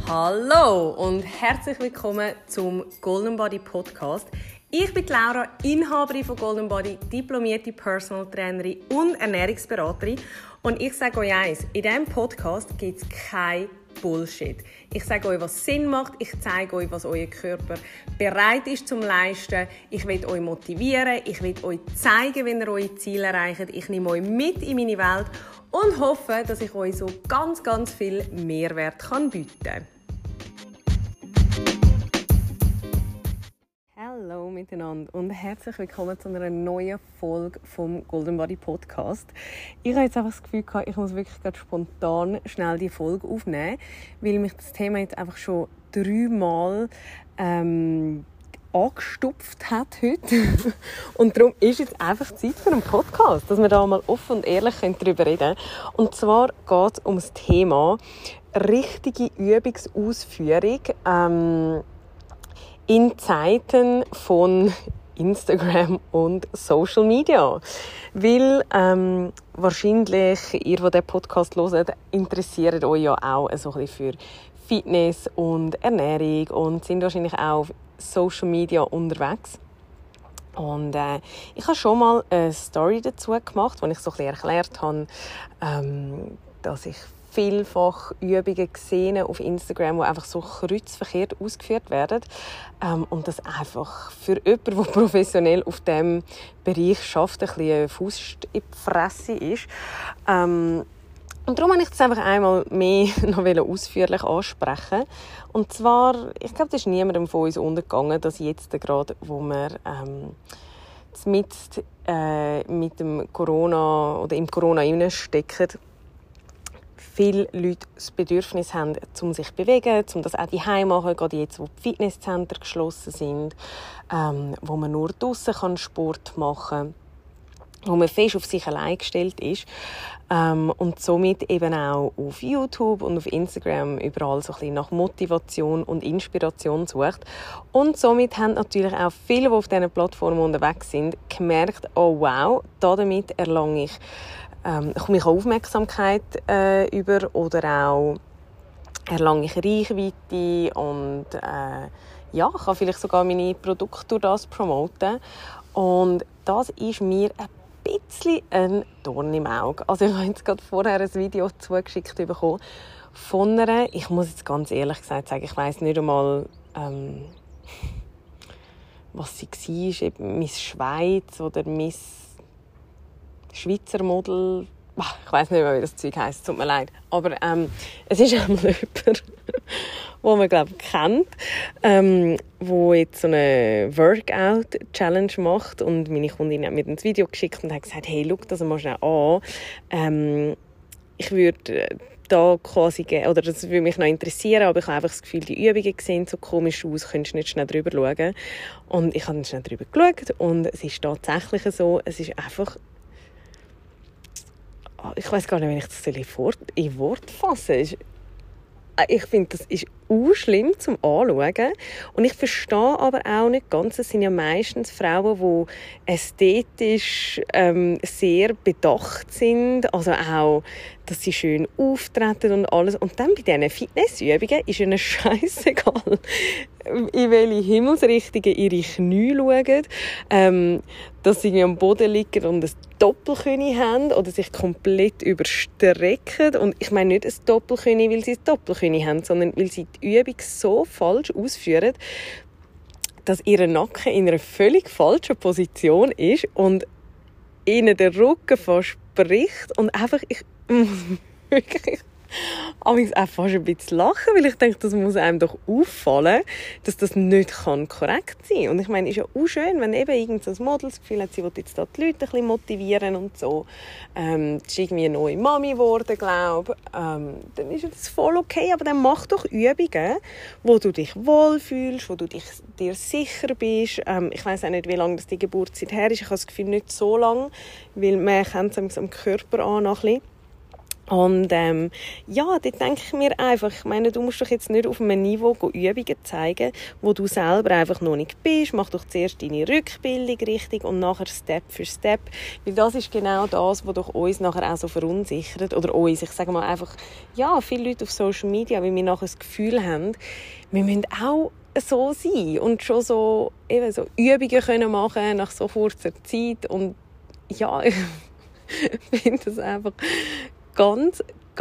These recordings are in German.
Hallo und herzlich willkommen zum Golden Body Podcast. Ich bin Laura, Inhaberin von Golden Body, diplomierte Personal Trainerin und Ernährungsberaterin. Und ich sage euch eins, in diesem Podcast gibt es kein Bullshit. Ich sage euch, was Sinn macht. Ich zeige euch, was euer Körper bereit ist zum Leisten. Ich will euch motivieren. Ich will euch zeigen, wie ihr eure Ziele erreicht. Ich nehme euch mit in meine Welt und hoffe, dass ich euch so ganz viel Mehrwert bieten kann. Hallo miteinander und herzlich willkommen zu einer neuen Folge vom Golden Body Podcast. Ich habe jetzt einfach das Gefühl gehabt, ich muss wirklich ganz spontan schnell die Folge aufnehmen, weil mich das Thema jetzt einfach schon 3-mal angestupft hat heute. Und darum ist jetzt einfach Zeit für einen Podcast, dass wir da mal offen und ehrlich darüber reden können. Und zwar geht es um das Thema richtige Übungsausführung in Zeiten von Instagram und Social Media. Weil wahrscheinlich, ihr, die diesen Podcast hört, interessiert euch ja auch so ein bisschen für Fitness und Ernährung und sind wahrscheinlich auch auf Social Media unterwegs. Und ich habe schon mal eine Story dazu gemacht, wo ich so ein bisschen erklärt habe, dass ich vielfach Übungen gesehen auf Instagram, die einfach so kreuzverkehrt ausgeführt werden. Und das einfach für jemanden, der professionell auf diesem Bereich arbeitet, ein bisschen ein Fuß in die Fresse ist. Und darum wollte ich das einfach einmal mehr noch ausführlich ansprechen. Und zwar, ich glaube, das ist niemandem von uns untergegangen, dass jetzt gerade, wo wir mit dem Corona oder im Corona stecken, viele Leute das Bedürfnis haben, um sich zu bewegen, um das auch daheim zu machen, gerade jetzt, wo die Fitnesszentren geschlossen sind, wo man nur draussen Sport machen kann, wo man fest auf sich allein gestellt ist und somit eben auch auf YouTube und auf Instagram überall so ein bisschen nach Motivation und Inspiration sucht. Und somit haben natürlich auch viele, die auf diesen Plattformen unterwegs sind, gemerkt, oh wow, damit erlange ich komme ich Aufmerksamkeit über oder auch erlange ich Reichweite und kann vielleicht sogar meine Produkte durch das promoten. Und das ist mir ein bisschen ein Dorn im Auge. Also ich habe jetzt gerade vorher ein Video zugeschickt bekommen von einer, ich muss jetzt ganz ehrlich gesagt sagen, ich weiss nicht einmal, was sie war, eben Miss Schweiz oder Miss Schweizer Model, ich weiss nicht mehr, wie das Zeug heisst, tut mir leid. Aber es ist einmal jemand, den man, glaube ich, kennt, der jetzt so eine Workout-Challenge macht. Und meine Kundin hat mir ein Video geschickt und hat gesagt, hey, schau das mal schnell an. Ich würde da quasi, oder das würde mich noch interessieren, aber ich habe einfach das Gefühl, die Übungen sehen so komisch aus, könntest du nicht schnell drüber schauen. Und ich habe schnell drüber geschaut und es ist tatsächlich so, es ist einfach, ich weiss gar nicht, wie ich das in Wort fassen soll. Ich finde, das ist schlimm zum Anschauen. Und ich verstehe aber auch nicht ganz, es sind ja meistens Frauen, die ästhetisch sehr bedacht sind. Also auch, dass sie schön auftreten und alles. Und dann bei diesen Fitnessübungen ist ihnen scheissegal, in welche Himmelsrichtungen ihre Knie schauen, dass sie am Boden liegen und ein Doppelknie haben oder sich komplett überstrecken. Und ich meine nicht ein Doppelknie, weil sie ein Doppelknie haben, sondern weil sie die Übung so falsch ausführen, dass ihr Nacken in einer völlig falschen Position ist und ihnen der Rücken fast bricht. Und einfach, ich muss wirklich auch fast ein bisschen lachen, weil ich denke, das muss einem doch auffallen, dass das nicht korrekt sein kann. Und ich meine, es ist ja auch schön, wenn eben irgend so ein Model das Gefühl hat, sie will jetzt da die Leute ein bisschen motivieren und so. Das ist irgendwie eine neue Mami geworden, glaube ich. Dann ist das voll okay, aber dann mach doch Übungen, wo du dich wohlfühlst, wo du dir sicher bist. Ich weiss auch nicht, wie lange das die Geburtszeit her ist. Ich habe das Gefühl, nicht so lang, weil man kennt es am Körper an noch ein bisschen. Und ja, dort denke ich mir einfach, ich meine, du musst doch jetzt nicht auf einem Niveau Übungen zeigen, wo du selber einfach noch nicht bist. Mach doch zuerst deine Rückbildung richtig und nachher Step für Step. Weil das ist genau das, was doch uns nachher auch so verunsichert. Oder uns, ich sage mal einfach, ja, viele Leute auf Social Media, weil wir nachher das Gefühl haben, wir müssen auch so sein und schon so, eben so Übungen können machen nach so kurzer Zeit. Und ja, ich finde das einfach ganz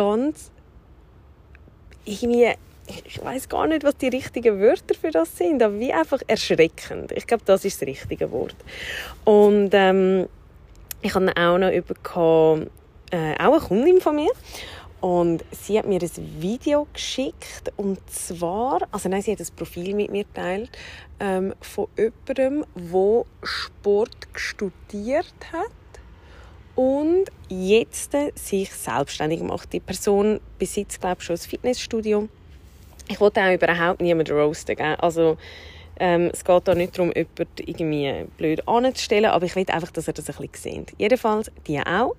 irgendwie, ich weiß gar nicht, was die richtigen Wörter für das sind, aber wie einfach erschreckend. Ich glaube, das ist das richtige Wort. Und ich hatte auch noch auch eine Kundin von mir. Und sie hat mir ein Video geschickt, und zwar, sie hat ein Profil mit mir geteilt, von jemandem, der Sport studiert hat und jetzt sich selbstständig macht. Die Person besitzt, glaube ich, schon ein Fitnessstudio. Ich wollte auch überhaupt niemanden roasten. Also, es geht da nicht darum, jemanden irgendwie blöd anzustellen, aber ich will einfach, dass ihr das ein bisschen seht. Jedenfalls, die auch.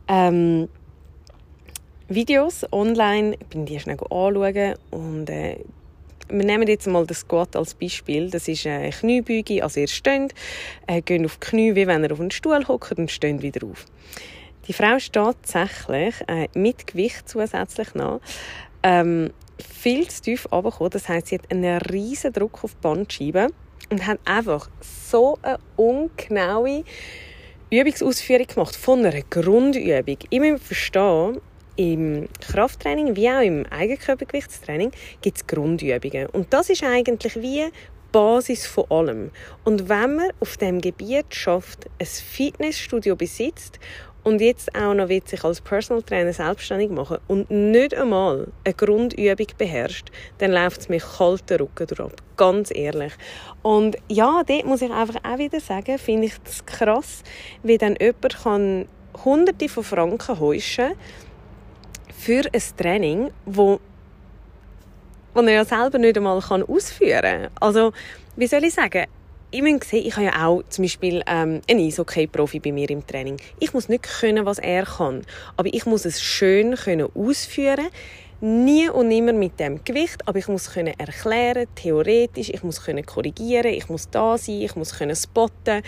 Videos online, ich bin die schnell anschauen und wir nehmen jetzt mal den Squat als Beispiel. Das ist eine Kniebeuge, also ihr steht, geht auf die Knie, wie wenn ihr auf einen Stuhl hockt, und steht wieder auf. Die Frau steht tatsächlich mit Gewicht zusätzlich noch viel zu tief runtergekommen. Das heisst, sie hat einen riesen Druck auf die Bandscheibe und hat einfach so eine ungenaue Übungsausführung gemacht von einer Grundübung. Ich muss verstehen, im Krafttraining wie auch im Eigenkörpergewichtstraining gibt es Grundübungen. Und das ist eigentlich wie die Basis von allem. Und wenn man auf diesem Gebiet schafft, ein Fitnessstudio besitzt und jetzt auch noch sich als Personal Trainer selbstständig machen und nicht einmal eine Grundübung beherrscht, dann läuft es mir kalten Rücken durch. Ganz ehrlich. Und ja, dort muss ich einfach auch wieder sagen, finde ich das krass, wie dann jemand kann Hunderte von Franken heuschen für ein Training, wo er ja selber nicht einmal ausführen kann. Also, wie soll ich sagen? Ich muss sehen, ich habe ja auch zum Beispiel einen Eishockey-Profi bei mir im Training. Ich muss nicht können, was er kann, aber ich muss es schön ausführen. Nie und nimmer mit dem Gewicht, aber ich muss können erklären, theoretisch, ich muss können korrigieren, ich muss da sein, ich muss können spotten,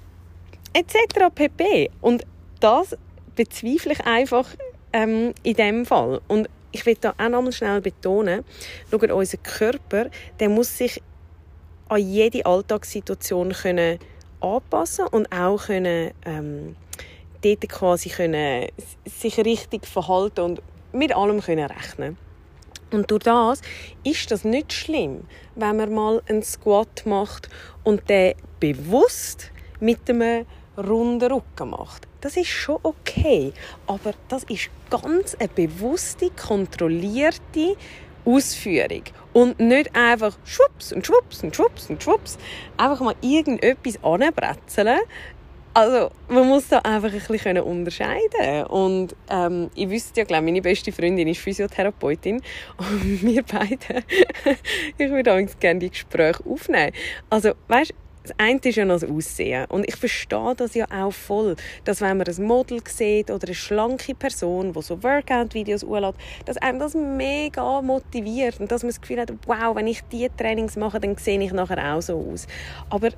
etc. pp. Und das bezweifle ich einfach in diesem Fall. Und ich will da auch nochmal schnell betonen, schaut, unser Körper, der muss sich an jede Alltagssituation können anpassen und auch können, dort quasi können, sich richtig verhalten und mit allem können rechnen. Und durch das ist das nicht schlimm, wenn man mal einen Squat macht und den bewusst mit einem runden Rücken macht. Das ist schon okay, aber das ist ganz eine bewusste, kontrollierte Ausführung und nicht einfach schwupps und schwupps und schwupps und schwupps einfach mal irgendetwas anbretzeln. Also man muss da einfach ein bisschen unterscheiden. Und ich wüsste ja, glaube, meine beste Freundin ist Physiotherapeutin und wir beide, ich würde auch gerne die Gespräche aufnehmen. Also weißt, das eine ist ja noch das Aussehen. Und ich verstehe das ja auch voll, dass wenn man ein Model sieht oder eine schlanke Person, die so Workout-Videos anlässt, dass einem das mega motiviert und dass man das Gefühl hat, wow, wenn ich diese Trainings mache, dann sehe ich nachher auch so aus. Aber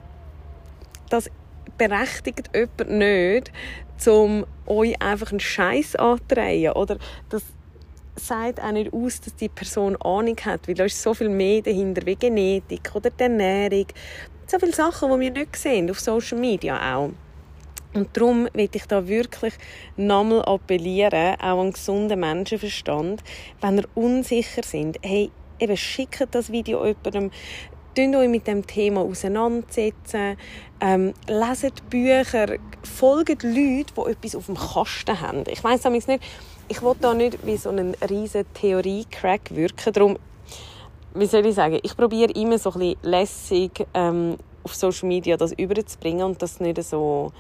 das berechtigt jemand nicht, um euch einfach einen Scheiß anzudrehen. Oder das sagt auch nicht aus, dass die Person Ahnung hat, weil da ist so viel mehr dahinter, wie Genetik oder die Ernährung. So viele Sachen, die wir nicht sehen, auf Social Media auch. Und darum will ich da wirklich nochmal appellieren, auch an gesunden Menschenverstand, wenn ihr unsicher sind, hey, eben schickt das Video jemandem, setzt euch mit dem Thema auseinandersetzen, leset Bücher, folgt Leuten, die etwas auf dem Kasten haben. Ich weiss nicht, ich will da nicht wie so einen riesen Theorie-Crack wirken, darum, wie soll ich sagen, ich probiere immer so ein bisschen lässig auf Social Media das überzubringen und das nicht so,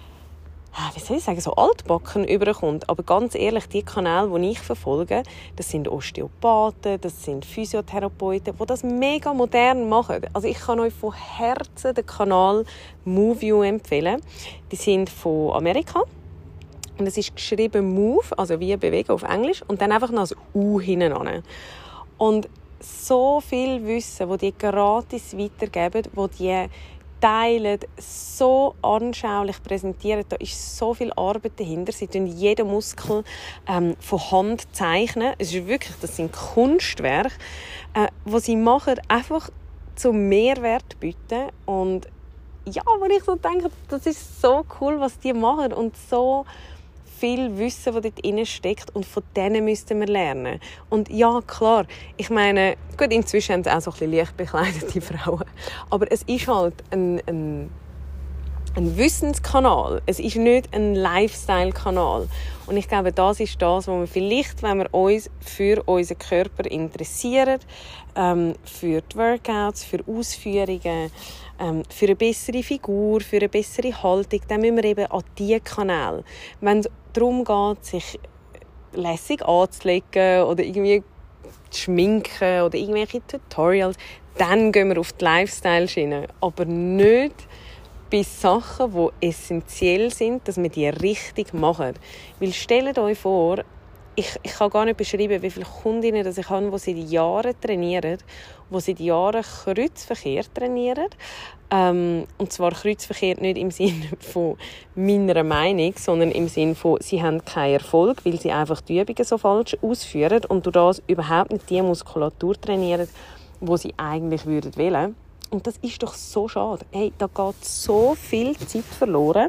wie soll ich sagen, so altbacken überkommt. Aber ganz ehrlich, die Kanäle, die ich verfolge, das sind Osteopathen, das sind Physiotherapeuten, die das mega modern machen. Also ich kann euch von Herzen den Kanal MoveU empfehlen. Die sind von Amerika. Und es ist geschrieben Move, also wie bewegen auf Englisch, und dann einfach noch das U hinten ran. Und so viel Wissen, das die gratis weitergeben, das die teilen, so anschaulich präsentieren. Da ist so viel Arbeit dahinter. Sie zeichnen jeden Muskel von Hand zeichnen. Es ist wirklich, das sind Kunstwerke, was sie machen, einfach zum Mehrwert bieten. Und ja, wenn ich so denke, das ist so cool, was die machen und so viel Wissen, das dort drin steckt, und von denen müssten wir lernen. Und ja, klar, ich meine, gut, inzwischen haben sie auch so ein bisschen leicht bekleidete Frauen, aber es ist halt ein Wissenskanal. Es ist nicht ein Lifestyle-Kanal. Und ich glaube, das ist das, was wir vielleicht, wenn wir uns für unseren Körper interessieren, für die Workouts, für Ausführungen, für eine bessere Figur, für eine bessere Haltung, dann müssen wir eben an diese Kanäle. Wenn es darum geht, sich lässig anzulegen oder irgendwie zu schminken oder irgendwelche Tutorials, dann gehen wir auf die Lifestyle-Schiene. Aber nicht bei Sachen, die essentiell sind, dass wir die richtig machen. Weil stellt euch vor, ich kann gar nicht beschreiben, wie viele Kundinnen ich habe, die seit Jahren trainieren, die seit Jahren Kreuzverkehr trainieren. Und zwar Kreuzverkehr nicht im Sinne von meiner Meinung, sondern im Sinne von, sie haben keinen Erfolg, weil sie einfach die Übungen so falsch ausführen und durch das überhaupt nicht die Muskulatur trainieren, die sie eigentlich wollen würden. Und das ist doch so schade. Hey, da geht so viel Zeit verloren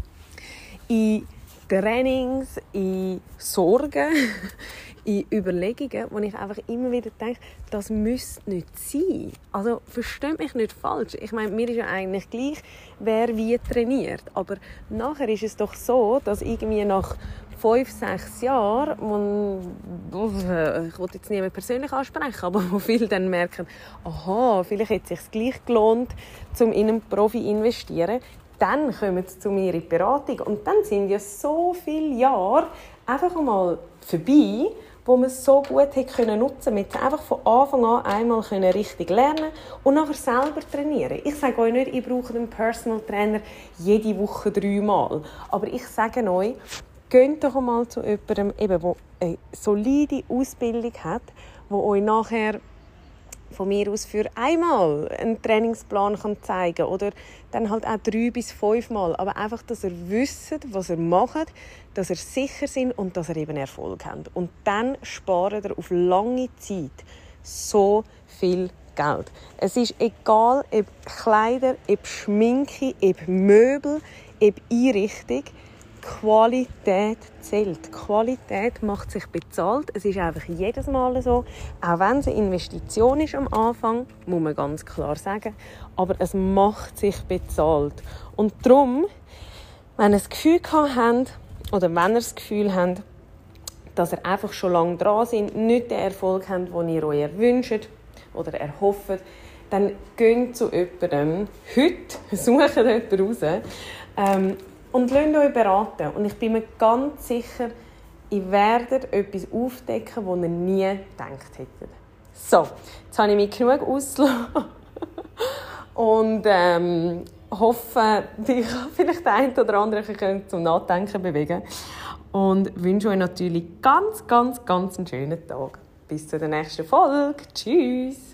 in Trainings, in Sorgen, in Überlegungen, wo ich einfach immer wieder denke, das müsste nicht sein. Also versteht mich nicht falsch. Ich meine, mir ist ja eigentlich gleich, wer wie trainiert. Aber nachher ist es doch so, dass irgendwie nach 5-6 Jahren, ich will jetzt niemanden persönlich ansprechen, aber wo viele dann merken, aha, vielleicht hätte es sich gleich gelohnt, um in einen Profi zu investieren, dann kommen sie zu mir in die Beratung. Und dann sind ja so viele Jahre einfach einmal vorbei, wo man es so gut nutzen können. Man hätte einfach von Anfang an einmal richtig lernen und nachher selber trainieren. Ich sage euch nicht, ich brauche einen Personal Trainer jede Woche 3 Mal. Aber ich sage euch, geht doch einmal zu jemandem, der eine solide Ausbildung hat, der euch nachher von mir aus für einmal einen Trainingsplan zeigen kann oder dann halt auch 3 bis 5 Mal. Aber einfach, dass ihr wisst, was ihr macht, dass ihr sicher sind und dass ihr eben Erfolg habt. Und dann spart ihr auf lange Zeit so viel Geld. Es ist egal, ob Kleider, ob Schminke, ob Möbel, ob Einrichtung. Qualität zählt. Qualität macht sich bezahlt. Es ist einfach jedes Mal so. Auch wenn es eine Investition ist am Anfang, muss man ganz klar sagen. Aber es macht sich bezahlt. Und darum, wenn ihr das Gefühl habt, oder wenn ihr das Gefühl habt, dass ihr einfach schon lange dran seid, nicht den Erfolg habt, den ihr euch wünscht oder erhofft, dann geht zu jemandem. Heute sucht jemanden raus. Und lasst euch beraten. Und ich bin mir ganz sicher, ihr werdet etwas aufdecken, das ihr nie gedacht hättet. So, jetzt habe ich mich genug ausgelassen. Und hoffe, ich kann vielleicht den einen oder anderen zum Nachdenken bewegen. Und wünsche euch natürlich ganz einen schönen Tag. Bis zur nächsten Folge. Tschüss!